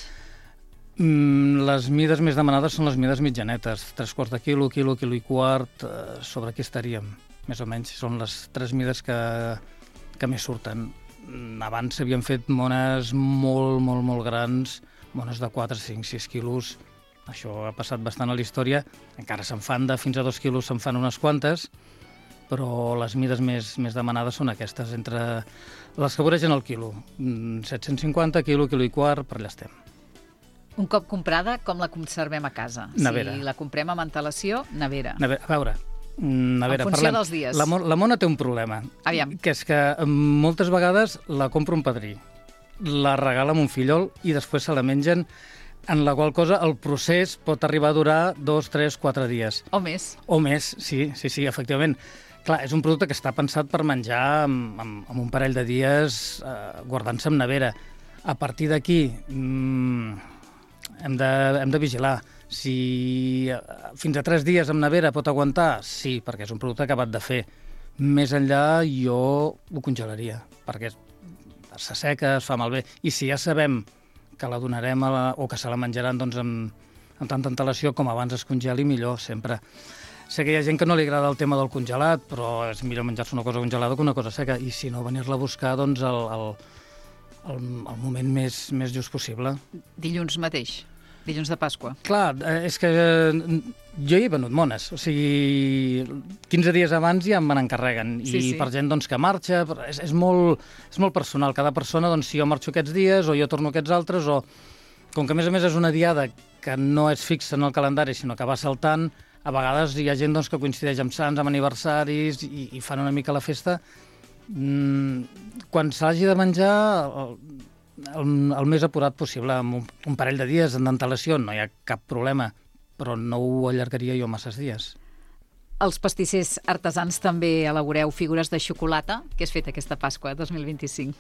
Mm, les mides més demanades són les mides mitjanetes. Tres quarts de quilo, quilo, quilo i quart, eh, sobre aquí estaríem, més o menys. Són les tres mides que, que més surten. Abans s'havien fet mones molt, molt, molt grans, mones de quatre, cinc, sis quilos. Això ha passat bastant a la història. Encara se'n fan de fins a dos quilos, se'n fan unes quantes, però les mides més, més demanades són aquestes, entre les que voregen el quilo. set-cents cinquanta, quilo, quilo i quart, per allà estem. Un cop comprada, com la conservem a casa? Nevera. Si la comprem amb antelació, nevera. nevera. A veure, nevera, en funció parlem. dels dies. La, la mona té un problema, Aviam. que és que moltes vegades la compra un padrí, la regala amb un fillol i després se la mengen, en la qual cosa el procés pot arribar a durar dos, tres, quatre dies. O més. O més, sí, sí, sí, efectivament. Clar, és un producte que està pensat per menjar amb, amb, amb un parell de dies eh, guardant-se en nevera. A partir d'aquí mmm, hem, de, hem de vigilar. Si eh, fins a tres dies en nevera pot aguantar, sí, perquè és un producte acabat de fer. Més enllà jo ho congelaria, perquè s'asseca, es fa malbé. I si ja sabem que la donarem a la, o que se la menjaran doncs, amb, amb tanta antelació com abans es congeli, millor, sempre. Sé que hi ha gent que no li agrada el tema del congelat, però és millor menjar-se una cosa congelada que una cosa seca, i si no, venir-la a buscar doncs, el, el, el, el moment més, més just possible. Dilluns mateix, dilluns de Pasqua. Clar, és que jo hi he venut mones, o sigui, quinze dies abans ja me n'encarreguen, sí, i sí. per gent doncs, que marxa, és, és, molt, és molt personal, cada persona, doncs, si jo marxo aquests dies, o jo torno aquests altres, o com que a més a més és una diada que no és fixa en el calendari, sinó que va saltant, a vegades hi ha gent doncs, que coincideix amb sants, amb aniversaris, i, i fan una mica la festa. Mm, quan s'hagi de menjar, el, el, el més apurat possible, amb un, un parell de dies d'antelació, no hi ha cap problema, però no ho allargaria jo masses dies. Els pastissers artesans també elaboreu figures de xocolata. Què has fet aquesta Pasqua dos mil vint-i-cinc?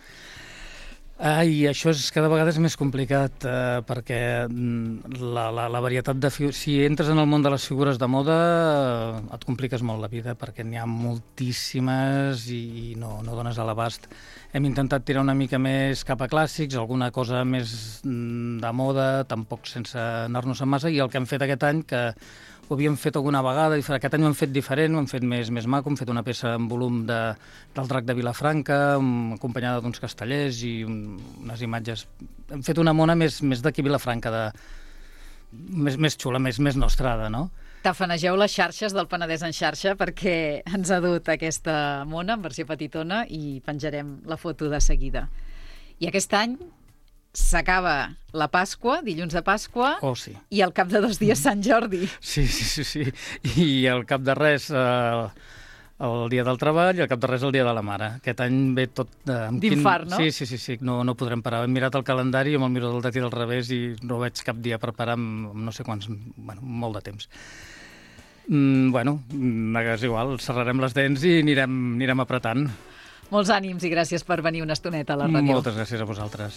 Ai, això és cada vegada és més complicat, eh, perquè la, la, la varietat de figures... Si entres en el món de les figures de moda, eh, et compliques molt la vida, perquè n'hi ha moltíssimes i, i no, no dones a l'abast. Hem intentat tirar una mica més cap a clàssics, alguna cosa més de moda, tampoc sense anar-nos en massa, i el que hem fet aquest any, que ho havíem fet alguna vegada, aquest any ho hem fet diferent, ho hem fet més, més maco, hem fet una peça en volum de, del drac de Vilafranca, acompanyada d'uns castellers i unes imatges... Hem fet una mona més, més d'aquí Vilafranca, de, més, més xula, més, més nostrada, no? Tafanegeu les xarxes del Penedès en xarxa perquè ens ha dut aquesta mona en versió petitona i penjarem la foto de seguida. I aquest any s'acaba la Pasqua, dilluns de Pasqua, Oh, sí. i al cap de dos dies Sant Jordi. Sí, sí, sí, sí. I al cap de res eh, el dia del treball i al cap de res el dia de la mare. Aquest any ve tot... Eh, d'infart, quin... no? Sí, sí, sí, sí. No, no podrem parar. Hem mirat el calendari amb el miró del dret i del revés i no veig cap dia per parar amb, amb no sé quants... Bueno, molt de temps. Mm, bueno, és igual, cerrarem les dents i anirem, anirem apretant. Molts ànims i gràcies per venir una estoneta a la ràdio. Moltes gràcies a vosaltres.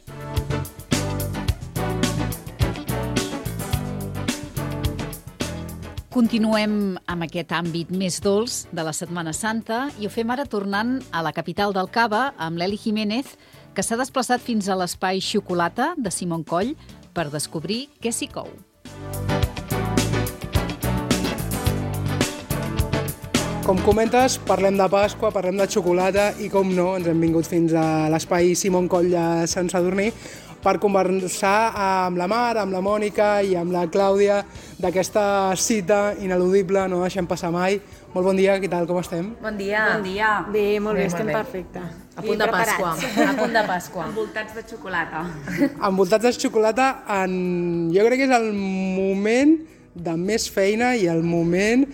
Continuem amb aquest àmbit més dolç de la Setmana Santa i ho fem ara tornant a la capital del Cava amb l'Eli Jiménez, que s'ha desplaçat fins a l'espai Xocolata de Simon Coll per descobrir què s'hi cou. Com comentes, parlem de Pasqua, parlem de xocolata i, com no, ens hem vingut fins a l'espai Simon Coll de Sant Sadurní per conversar amb la Mar, amb la Mònica i amb la Clàudia d'aquesta cita ineludible, no deixem passar mai. Molt bon dia, què tal, com estem? Bon dia. Bon dia. Bé, molt bé, Bé, estem molt bé. perfecte. A punt de Pasqua. A punt de Pasqua. Envoltats de xocolata. Envoltats de xocolata, en... jo crec que és el moment de més feina i el moment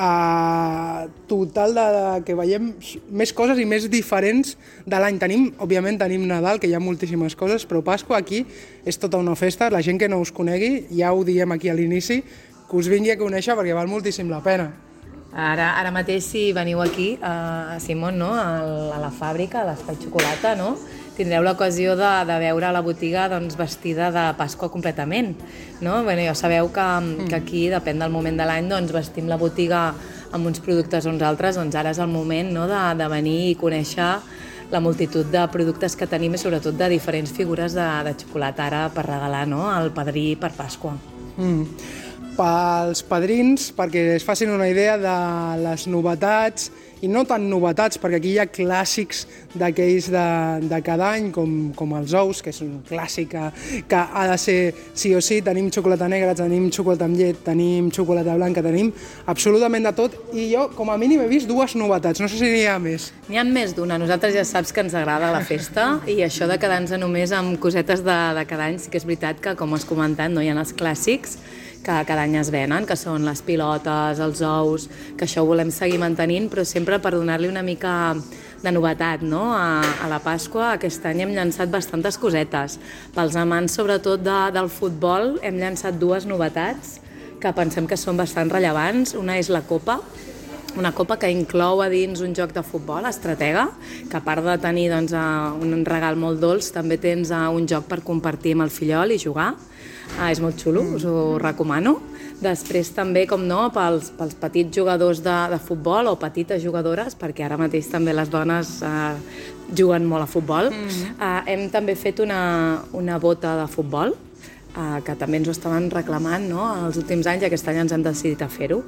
eh, total de, de que veiem més coses i més diferents de l'any. Tenim, òbviament, tenim Nadal, que hi ha moltíssimes coses, però Pasqua aquí és tota una festa. La gent que no us conegui, ja ho diem aquí a l'inici, que us vingui a conèixer perquè val moltíssim la pena. Ara, ara mateix, si veniu aquí, a Simon, no? a, a la fàbrica, a l'Espai Xocolata, no? tindreu l'ocasió de, de veure la botiga doncs, vestida de Pasqua completament. No? Bueno, ja sabeu que, que aquí, depèn del moment de l'any, doncs, vestim la botiga amb uns productes o uns altres, doncs ara és el moment, no? de, de venir i conèixer la multitud de productes que tenim i sobretot de diferents figures de, de xocolata ara per regalar, no? al padrí per Pasqua. Mm. Pels padrins, perquè es facin una idea de les novetats, i no tan novetats, perquè aquí hi ha clàssics d'aquells de, de cada any, com, com els ous, que és un clàssic que, que ha de ser sí o sí. Tenim xocolata negra, tenim xocolata amb llet, tenim xocolata blanca, tenim absolutament de tot, i jo com a mínim he vist dues novetats, no sé si n'hi ha més. N'hi ha més d'una. Nosaltres ja saps que ens agrada la festa i això de quedar-nos només amb cosetes de, de cada any, sí que és veritat que, com has comentat, no hi ha els clàssics que cada any es venen, que són les pilotes, els ous, que això ho volem seguir mantenint, però sempre per donar-li una mica de novetat, no? a, a la Pasqua. Aquest any hem llançat bastantes cosetes. Pels amants, sobretot de, del futbol, hem llançat dues novetats que pensem que són bastant rellevants. Una és la copa, una copa que inclou a dins un joc de futbol, estratega, que a part de tenir doncs, un regal molt dolç, també tens un joc per compartir amb el fillol i jugar. Ah, és molt xulo, us ho recomano. Després també, com no, pels, pels petits jugadors de, de futbol o petites jugadores, perquè ara mateix també les dones eh, juguen molt a futbol. Mm-hmm. eh, hem també fet una, una bota de futbol, eh, que també ens ho estaven reclamant, no?, els últims anys, i aquest any ens hem decidit a fer-ho.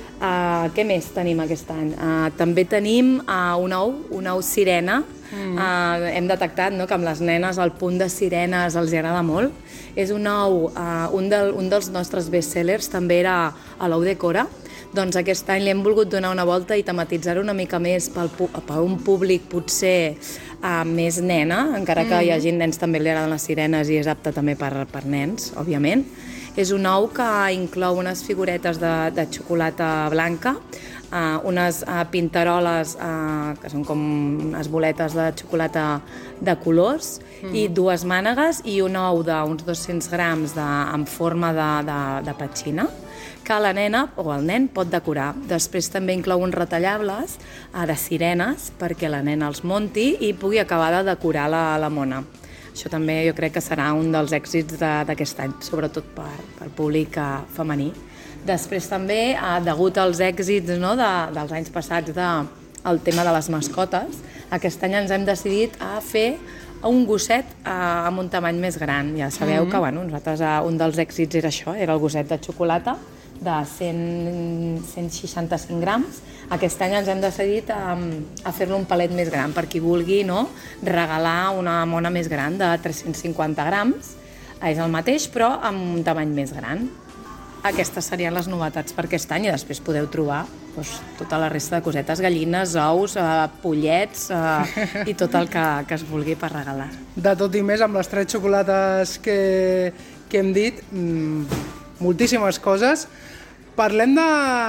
Uh, què més tenim aquest any? Uh, també tenim uh, un ou, un ou sirena. Mm. Uh, hem detectat, no?, que amb les nenes el punt de sirenes els agrada molt. És un ou, uh, un, del, un dels nostres bestsellers també era a l'ou de Cora. Doncs aquest any li hem volgut donar una volta i tematitzar-ho una mica més pel, per un públic potser uh, més nena, encara que mm. hi hagi nens també li agraden les sirenes i és apte també per, per nens, òbviament. És un ou que inclou unes figuretes de, de xocolata blanca, uh, unes uh, pintaroles uh, que són com unes boletes de xocolata de colors, mm. i dues mànegues i un ou d'uns dos-cents grams de, en forma de, de, de petxina, que la nena o el nen pot decorar. Després també inclou uns retallables uh, de sirenes perquè la nena els munti i pugui acabar de decorar la, la mona. Això també jo crec que serà un dels èxits d'aquest any, sobretot per, per públic uh, femení. Després també, uh, degut als èxits, no, de, dels anys passats del de, tema de les mascotes, aquest any ens hem decidit a fer un gosset uh, amb un tamany més gran. Ja sabeu mm-hmm. que bueno, nosaltres uh, un dels èxits era això, era el gosset de xocolata de cent, cent seixanta-cinc grams. Aquest any ens hem decidit a, a fer-lo un palet més gran per qui vulgui, no?, regalar una mona més gran de tres-cents cinquanta grams. És el mateix, però amb un tamany més gran. Aquestes serien les novetats per aquest any i després podeu trobar doncs, tota la resta de cosetes, gallines, ous, eh, pollets eh, i tot el que, que es vulgui per regalar. De tot i més, amb les tres xocolates que, que hem dit, mmm, moltíssimes coses. Parlem de...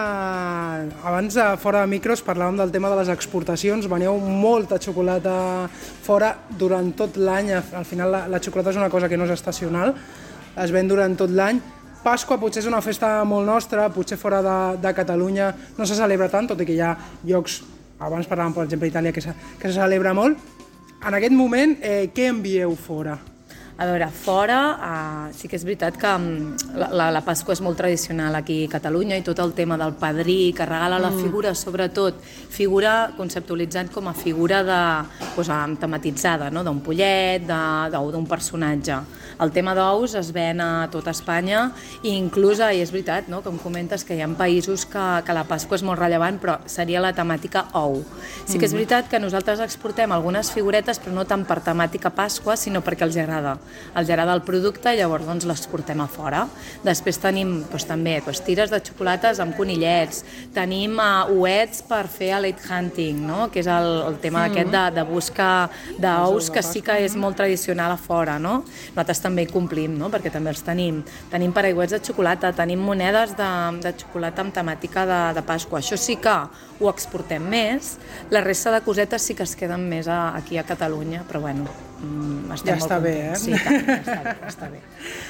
Abans, de, fora de micros, parlàvem del tema de les exportacions. Veniu molta xocolata fora durant tot l'any. Al final, la, la xocolata és una cosa que no és estacional. Es ven durant tot l'any. Pasqua potser és una festa molt nostra, potser fora de, de Catalunya no se celebra tant, tot i que hi ha llocs, abans parlàvem per exemple Itàlia, que se, que se celebra molt. En aquest moment, eh, què envieu fora? A veure, fora, uh, sí que és veritat que um, la, la, la Pasqua és molt tradicional aquí a Catalunya i tot el tema del padrí, que regala la figura, sobretot, figura conceptualitzant com a figura de, doncs, tematitzada, no? D'un pollet, d'un personatge. El tema d'ous es ven a tot Espanya i inclús, i és veritat, no? Com comentes, que hi ha països que, que la Pasqua és molt rellevant, però seria la temàtica ou. Sí que és veritat que nosaltres exportem algunes figuretes, però no tant per temàtica Pasqua, sinó perquè els agrada. Els agrada el producte i llavors doncs, les portem a fora. Després tenim doncs, també doncs, tires de xocolates amb conillets, tenim uh, ouets per fer a late hunting, no? Que és el, el tema mm. aquest de, de busca d'ous, que sí que és molt tradicional a fora. No? Nosaltres també hi complim, no? Perquè també els tenim. Tenim paraigüets de xocolata, tenim monedes de, de xocolata amb temàtica de, de Pasqua. Això sí que ho exportem més. La resta de cosetes sí que es queden més a, aquí a Catalunya, però bueno, Mm, ja està bé, eh? Sí, tant, ja està bé, ja està bé.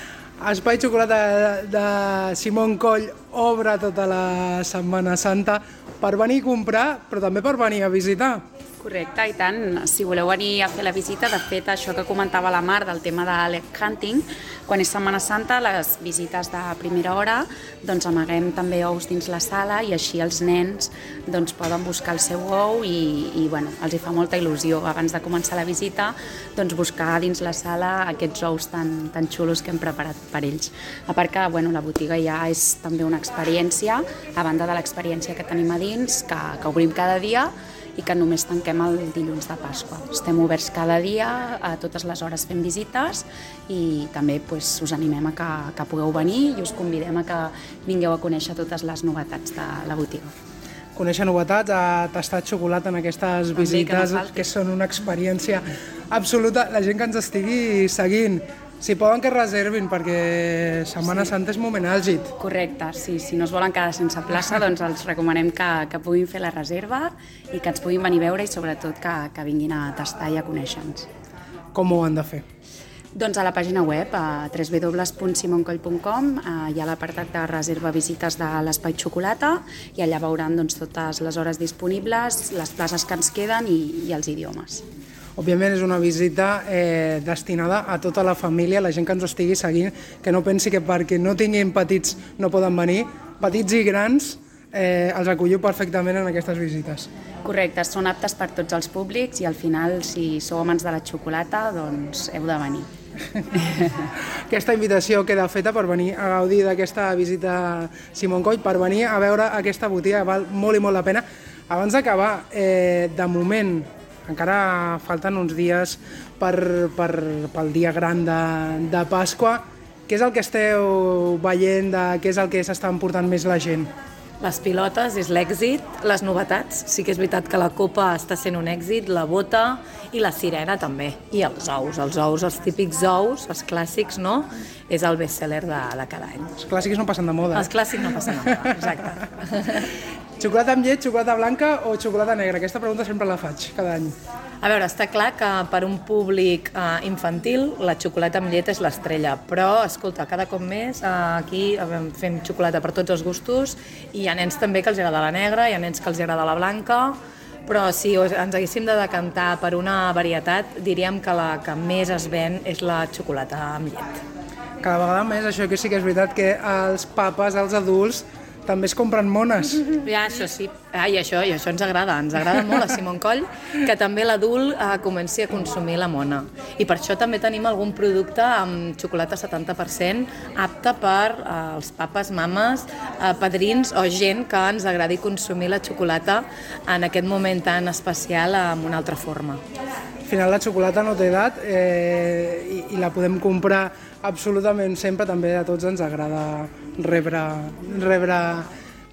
Espai Xocolata de, de Simón Coll obre tota la Setmana Santa per venir a comprar, però també per venir a visitar. Correcte, i tant. Si voleu venir a fer la visita, de fet, això que comentava la Mar del tema de late hunting, quan és Setmana Santa, les visites de primera hora, doncs amaguem també ous dins la sala i així els nens doncs, poden buscar el seu ou i, i bueno, els hi fa molta il·lusió abans de començar la visita doncs, buscar dins la sala aquests ous tan, tan xulos que hem preparat per ells. A part que bueno, la botiga ja és també una experiència, a banda de l'experiència que tenim a dins, que, que obrim cada dia, i que només tanquem el dilluns de Pasqua. Estem oberts cada dia, a totes les hores fent visites i també pues, us animem a que, que pugueu venir i us convidem a que vingueu a conèixer totes les novetats de la botiga. Conèixer novetats, a tastar xocolata en aquestes també, visites, que, no que són una experiència absoluta. La gent que ens estigui seguint, si poden que reservin, perquè Setmana sí. Santa és moment àlgid. Correcte, sí. Si no es volen quedar sense plaça, doncs els recomanem que, que puguin fer la reserva i que ens puguin venir a veure i sobretot que, que vinguin a tastar i a conèixer-nos. Com ho han de fer? Doncs a la pàgina web, a w w w punt simoncoll punt com, eh, hi ha l'apartat de reserva visites de l'Espai Xocolata i allà veuran doncs, totes les hores disponibles, les places que ens queden i, i els idiomes. Òbviament és una visita eh, destinada a tota la família, la gent que ens estigui seguint, que no pensi que perquè no tinguin petits no poden venir, petits i grans, eh, els acolliu perfectament en aquestes visites. Correcte, són aptes per tots els públics i al final, si sou amants de la xocolata, doncs heu de venir. Aquesta invitació queda feta per venir a gaudir d'aquesta visita a Simón Coll, per venir a veure aquesta botiga, val molt i molt la pena. Abans d'acabar, eh, de moment, encara falten uns dies per, per, pel dia gran de, de Pasqua. Què és el que esteu veient, de, què és el que s'està emportant més la gent? Les pilotes és l'èxit, les novetats, sí que és veritat que la copa està sent un èxit, la bota i la sirena també, i els ous, els ous, els típics ous, els clàssics, no? És el best-seller de, de cada any. Els clàssics no passen de moda. Els clàssics no passen de moda, exacte. Xocolata amb llet, xocolata blanca o xocolata negra? Aquesta pregunta sempre la faig, cada any. A veure, està clar que per un públic eh, infantil la xocolata amb llet és l'estrella, però, escolta, cada cop més eh, aquí eh, fem xocolata per tots els gustos i hi ha nens també que els agrada la negra, hi ha nens que els agrada la blanca, però si ens haguéssim de decantar per una varietat, diríem que la que més es ven és la xocolata amb llet. Cada vegada més, això que sí que és veritat que els papes, els adults, també es compren mones. Ja, això sí. Ah, i això, i això ens agrada. Ens agrada molt a Simón Coll que també l'adult eh, comenci a consumir la mona. I per això també tenim algun producte amb xocolata setanta per cent apte per eh, els papes, mames, eh, padrins o gent que ens agradi consumir la xocolata en aquest moment tan especial amb una altra forma. Al final la xocolata no té edat eh, i, i la podem comprar absolutament sempre. També a tots ens agrada rebre, rebre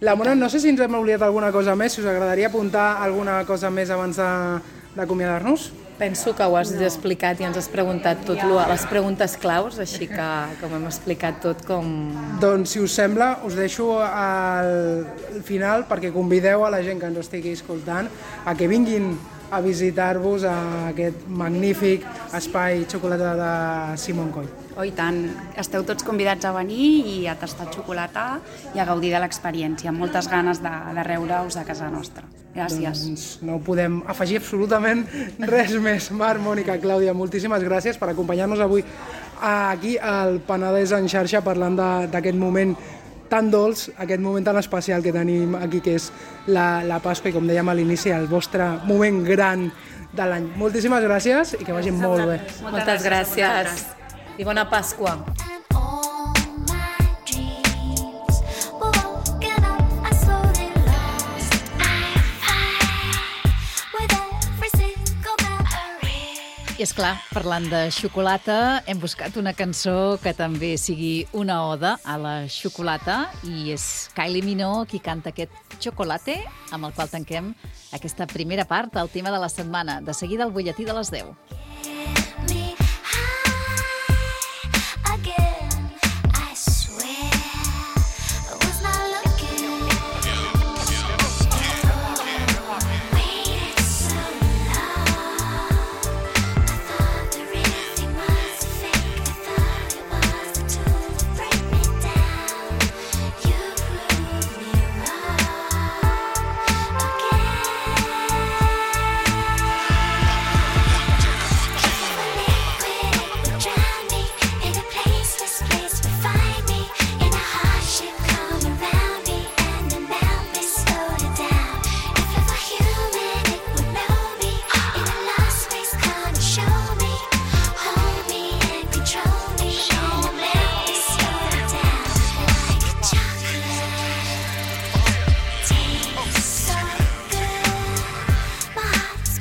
La Mona, no sé si ens hem oblidat alguna cosa més, si us agradaria apuntar alguna cosa més abans d'acomiadar-nos? Penso que ho has no. explicat i ens has preguntat tot lo, les preguntes claus, així que com hem explicat tot com... Doncs, si us sembla, us deixo al final perquè convideu a la gent que ens estigui escoltant a que vinguin a visitar-vos a aquest magnífic espai xocolata de Simon Coll. Oh, i tant. Esteu tots convidats a venir i a tastar xocolata i a gaudir de l'experiència. Amb moltes ganes de, de reure-us a casa nostra. Gràcies. Doncs no podem afegir absolutament res més. Marc, Mònica, Clàudia, moltíssimes gràcies per acompanyar-nos avui aquí al Penedès en xarxa parlant d'aquest moment tan dolç, aquest moment tan especial que tenim aquí, que és la, la Pasqua, i com dèiem a l'inici, el vostre moment gran de l'any. Moltíssimes gràcies i que vagi molt bé. Moltes gràcies. I bona Pasqua. I és clar, parlant de xocolata, hem buscat una cançó que també sigui una oda a la xocolata i és Kylie Minogue qui canta aquest Chocolate, amb el qual tanquem aquesta primera part del tema de la setmana. De seguida, el butlletí de les deu.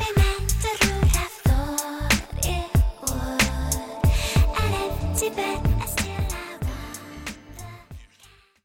Tibet.